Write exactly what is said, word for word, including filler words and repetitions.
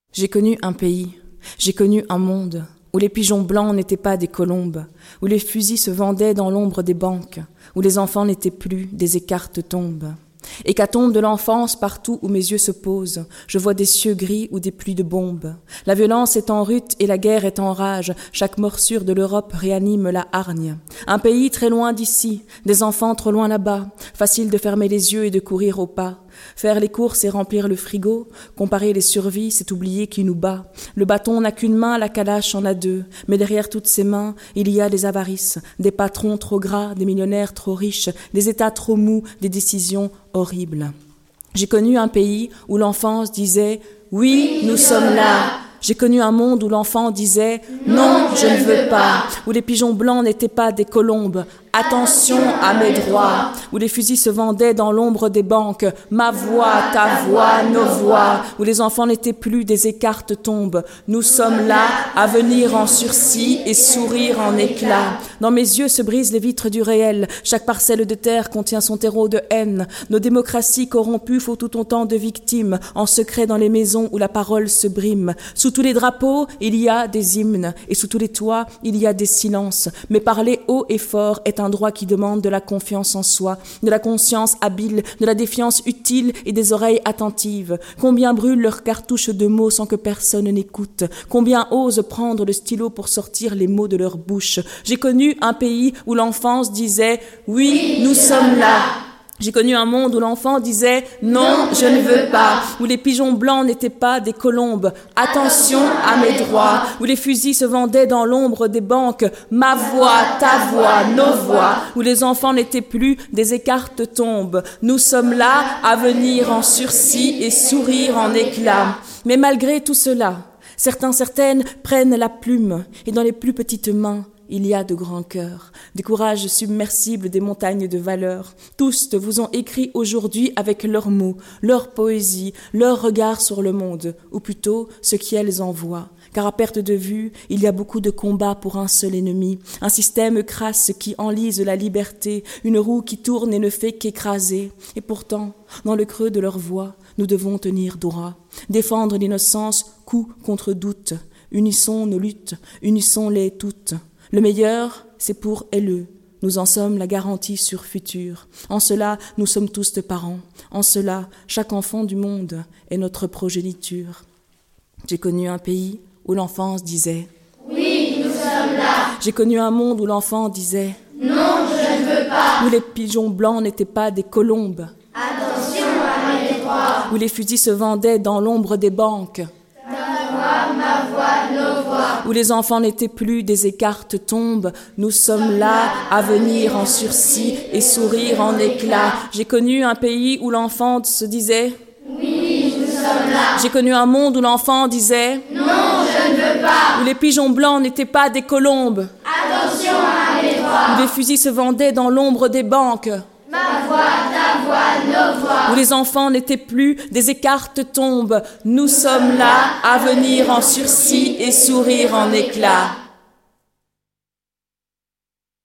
J'ai connu un pays, j'ai connu un monde, où les pigeons blancs n'étaient pas des colombes, où les fusils se vendaient dans l'ombre des banques, où les enfants n'étaient plus des écartes tombes. Hécatombe de l'enfance partout où mes yeux se posent, je vois des cieux gris ou des pluies de bombes. La violence est en rut et la guerre est en rage, chaque morsure de l'Europe réanime la hargne. Un pays très loin d'ici, des enfants trop loin là-bas, facile de fermer les yeux et de courir au pas. Faire les courses et remplir le frigo, comparer les survies, c'est oublier qui nous bat. Le bâton n'a qu'une main, la calache en a deux, mais derrière toutes ces mains, il y a des avarices, des patrons trop gras, des millionnaires trop riches, des États trop mous, des décisions horribles. J'ai connu un pays où l'enfance disait « Oui, nous sommes là ». J'ai connu un monde où l'enfant disait « Non, je ne veux pas », où les pigeons blancs n'étaient pas des colombes. Attention à mes droits, où les fusils se vendaient dans l'ombre des banques, ma voix, ta voix, nos voix, où les enfants n'étaient plus des écartes tombes. Nous sommes là à venir en sursis et sourire en éclats. Dans mes yeux se brisent les vitres du réel, chaque parcelle de terre contient son terreau de haine. Nos démocraties corrompues font tout autant de victimes, en secret dans les maisons où la parole se brime. Sous tous les drapeaux, il y a des hymnes, et sous tous les toits, il y a des silences. Mais parler haut et fort est un droit qui demande de la confiance en soi, de la conscience habile, de la défiance utile et des oreilles attentives. Combien brûlent leurs cartouches de mots sans que personne n'écoute? Combien osent prendre le stylo pour sortir les mots de leur bouche? J'ai connu un pays où l'enfance disait « Oui, nous sommes là ». J'ai connu un monde où l'enfant disait « Non, je ne veux pas », où les pigeons blancs n'étaient pas des colombes. Attention à mes droits, où les fusils se vendaient dans l'ombre des banques. Ma voix, ta voix, nos voix, où les enfants n'étaient plus des écartes tombes. Nous sommes là à venir en sursis et sourire en éclats. Mais malgré tout cela, certains, certaines prennent la plume et dans les plus petites mains, il y a de grands cœurs, des courages submersibles des montagnes de valeur. Tous vous ont écrit aujourd'hui avec leurs mots, leur poésie, leur regard sur le monde, ou plutôt ce qu'elles envoient. Car à perte de vue, il y a beaucoup de combats pour un seul ennemi, un système crasse qui enlise la liberté, une roue qui tourne et ne fait qu'écraser. Et pourtant, dans le creux de leur voix, nous devons tenir droit, défendre l'innocence coup contre doute. Unissons nos luttes, unissons-les toutes. Le meilleur, c'est pour eux. Nous en sommes la garantie sur futur. En cela, nous sommes tous de parents. En cela, chaque enfant du monde est notre progéniture. J'ai connu un pays où l'enfance disait « Oui, nous sommes là ». J'ai connu un monde où l'enfant disait « Non, je ne veux pas ». Où les pigeons blancs n'étaient pas des colombes. Attention à mes droits. Où les fusils se vendaient dans l'ombre des banques. Ta voix, ma voix, nos voix. Où les enfants n'étaient plus des écartes tombes. Nous sommes là à venir en sursis et sourire en éclats. J'ai connu un pays où l'enfant se disait « Oui, nous sommes là ». J'ai connu un monde où l'enfant disait « Non, je ne veux pas ». Où les pigeons blancs n'étaient pas des colombes. Attention à mes droits. Où les fusils se vendaient dans l'ombre des banques. Ma voix, ta voix, nos voix. Où les enfants n'étaient plus des écartes tombes. Nous sommes là à venir en sursis et sourire en éclats.